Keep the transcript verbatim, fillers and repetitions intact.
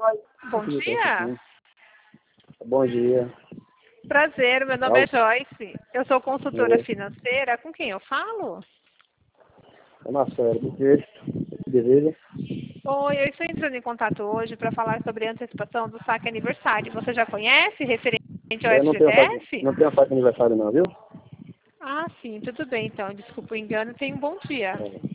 Bom dia. Bom dia. Prazer, meu nome é Joyce. Eu sou consultora Oi. financeira. Com quem eu falo? É Marcelo. Do que deseja? Oi, eu estou entrando em contato hoje para falar sobre a antecipação do saque aniversário. Você já conhece, referente ao Eu não tenho, F G T F? não tenho saque aniversário não, viu? Ah, sim, tudo bem então. Desculpa o engano. Tenha um bom dia. É.